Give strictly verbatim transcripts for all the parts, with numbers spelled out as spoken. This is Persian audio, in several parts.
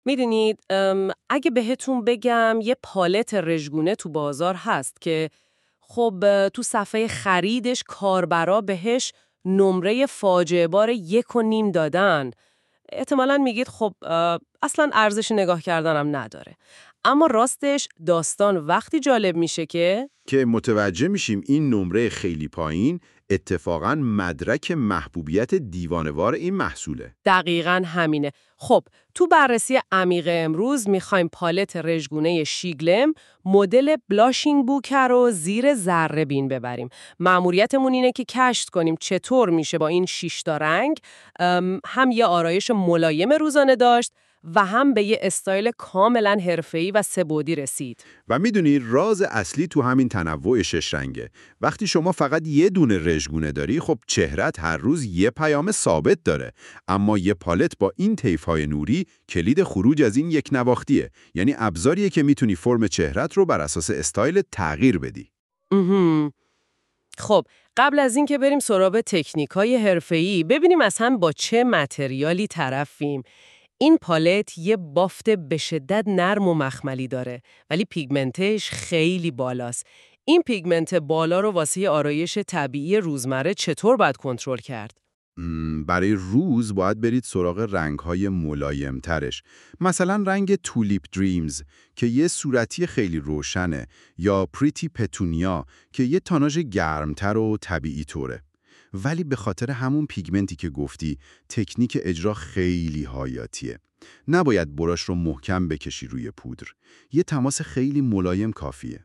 میدونید اگه بهتون بگم یه پالت رژگونه تو بازار هست که خب تو صفحه خریدش کاربرا بهش نمره فاجعه بار یک و نیم دادن، احتمالاً میگید خب اصلاً ارزش نگاه کردنم نداره. اما راستش داستان وقتی جالب میشه که که متوجه میشیم این نمره خیلی پایین اتفاقاً مدرک محبوبیت دیوانوار این محصوله. دقیقاً همینه. خب تو بررسی عمیق امروز میخوایم پالت رژگونه شیگلم مدل بلاشینگ بوکر رو زیر ذره بین ببریم. مأموریتمون اینه که کشف کنیم چطور میشه با این شش تا رنگ هم یه آرایش ملایم روزانه داشت و هم به یه استایل کاملا حرفه‌ای و سه‌بعدی رسید. و میدونی راز اصلی تو همین تنوع شش رنگه. وقتی شما فقط یه دونه رژگونه داری، خب چهرت هر روز یه پیام ثابت داره. اما یه پالت با این طیف‌های نوری کلید خروج از این یک نواختیه. یعنی ابزاریه که میتونی فرم چهرت رو بر اساس استایل تغییر بدی. امم خب قبل از این که بریم سراغ تکنیک‌های حرفه‌ای، ببینیم اصلا با چه متریالی طرفیم. این پالت یه بافت به شدت نرم و مخملی داره، ولی پیگمنتش خیلی بالاست. این پیگمنت بالا رو واسه آرایش طبیعی روزمره چطور باید کنترل کرد؟ برای روز باید برید سراغ رنگ‌های ملایم‌ترش. مثلا رنگ تولیپ دریمز که یه صورتی خیلی روشنه، یا پریتی پتونیا که یه تاناژ گرمتر و طبیعی طوره. ولی به خاطر همون پیگمنتی که گفتی، تکنیک اجرا خیلی حیاتیه. نباید براش رو محکم بکشی روی پودر. یه تماس خیلی ملایم کافیه.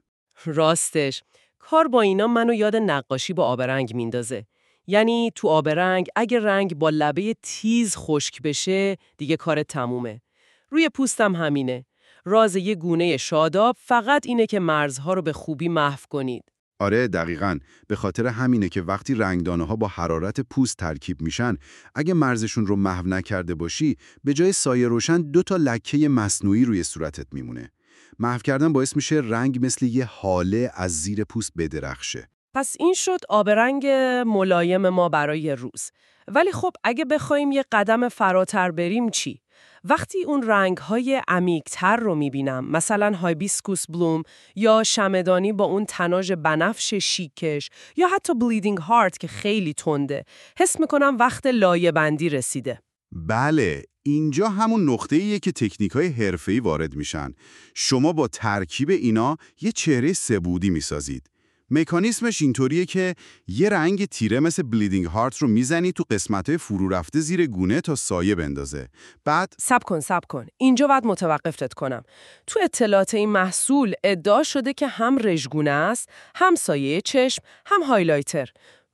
راستش، کار با اینا منو یاد نقاشی با آبرنگ میندازه. یعنی تو آبرنگ اگه رنگ با لبه تیز خشک بشه، دیگه کار تمومه. روی پوستم همینه. راز یه گونه شاداب فقط اینه که مرزها رو به خوبی محو کنید. آره دقیقاً. به خاطر همینه که وقتی رنگدانه ها با حرارت پوست ترکیب میشن، اگه مرزشون رو محو نکرده باشی، به جای سایه روشن دو تا لکه مصنوعی روی صورتت میمونه. محو کردن باعث میشه رنگ مثل یه هاله از زیر پوست بدرخشه. پس این شد آبرنگ ملایم ما برای روز. ولی خب اگه بخوایم یه قدم فراتر بریم چی؟ وقتی اون رنگ‌های عمیق‌تر رو می‌بینم، مثلا هایبیسکوس بلوم یا شمعدانی با اون تناژ بنفش شیکش یا حتی بلیدینگ هارت که خیلی تنده، حس می‌کنم وقت لایه‌بندی رسیده. بله، اینجا همون نقطه‌ایه که تکنیک‌های حرفه‌ای وارد میشن. شما با ترکیب اینا یه چهره سه‌بعدی میسازید. مکانیسمش اینطوریه که یه رنگ تیره مثل بلیدینگ هارت رو میزنی تو قسمت‌های فرو رفته زیر گونه تا سایه بندازه. بعد سب کن سب کن. اینجا باید متوقفتت کنم. تو اطلاعات این محصول ادعا شده که هم رژگونه است، هم سایه چشم، هم هایلایتر.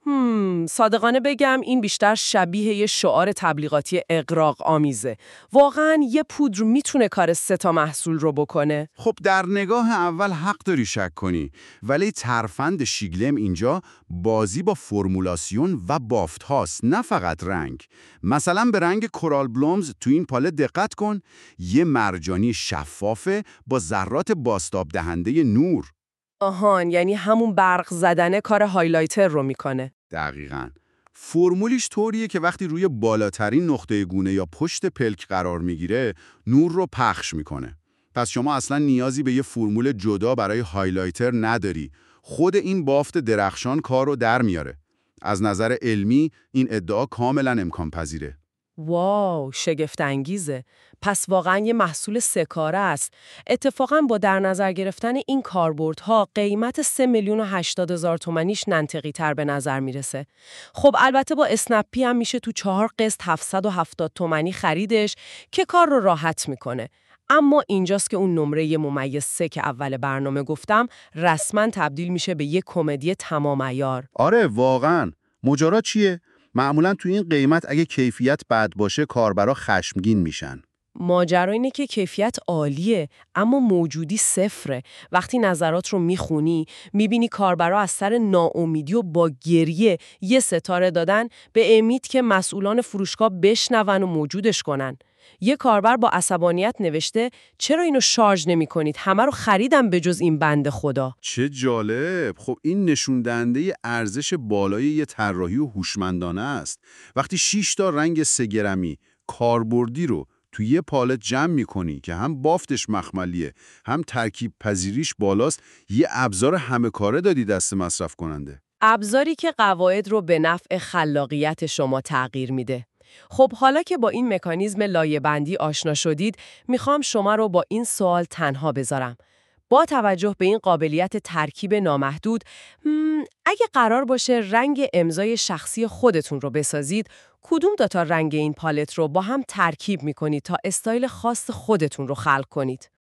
هم، صادقانه بگم این بیشتر شبیه یه شعار تبلیغاتی اغراق آمیزه. واقعاً یه پودر میتونه کار سه تا محصول رو بکنه؟ خب در نگاه اول حق داری شک کنی، ولی ترفند شیگلم اینجا بازی با فرمولاسیون و بافت هاست، نه فقط رنگ. مثلا به رنگ کورال بلومز تو این پالت دقت کن، یه مرجانی شفافه با ذرات بازتاب دهنده نور. آهان، یعنی همون برق زدن کار هایلایتر رو میکنه. دقیقاً. فرمولیش طوریه که وقتی روی بالاترین نقطه گونه یا پشت پلک قرار میگیره، نور رو پخش میکنه. پس شما اصلا نیازی به یه فرمول جدا برای هایلایتر نداری. خود این بافت درخشان کار رو در میاره. از نظر علمی این ادعا کاملا امکان پذیره. واو، شگفت انگیزه. پس واقعا یه محصول سه کاره است. اتفاقا با در نظر گرفتن این کاربردها قیمت سه میلیون و هشتاد هزار تومانیش منطقی تر به نظر میرسه. خب البته با اسنپی هم میشه تو چهار قسط هفتصد و هفتاد تومانی خریدش که کار رو راحت میکنه. اما اینجاست که اون نمره ممیز سه که اول برنامه گفتم رسما تبدیل میشه به یه کمدی تمام عیار. آره واقعا. ماجرا چیه؟ معمولا تو این قیمت اگه کیفیت بد باشه کاربرا خشمگین میشن. ماجرا اینه که کیفیت عالیه اما موجودی صفره. وقتی نظرات رو میخونی میبینی کاربرا از سر ناامیدی و با گریه یه ستاره دادن به امید که مسئولان فروشگاه بشنون و موجودش کنن. یه کاربر با عصبانیت نوشته چرا اینو شارژ نمی کنید؟ همه رو خریدم به جز این بنده خدا. چه جالب. خب این نشون دهنده ارزش بالای یه طراحی و هوشمندانه است. وقتی شش تا رنگ سه گرمی کاربردی رو تو یه پالت جمع میکنی که هم بافتش مخملیه، هم ترکیب پذیریش بالاست، یه ابزار همه کاره دادی دست مصرف کننده. ابزاری که قواعد رو به نفع خلاقیت شما تغییر میده. خب حالا که با این مکانیزم لایه‌بندی آشنا شدید، میخوام شما رو با این سوال تنها بذارم. با توجه به این قابلیت ترکیب نامحدود، اگه قرار باشه رنگ امضای شخصی خودتون رو بسازید، کدوم دوتا رنگ این پالت رو با هم ترکیب میکنید تا استایل خاص خودتون رو خلق کنید؟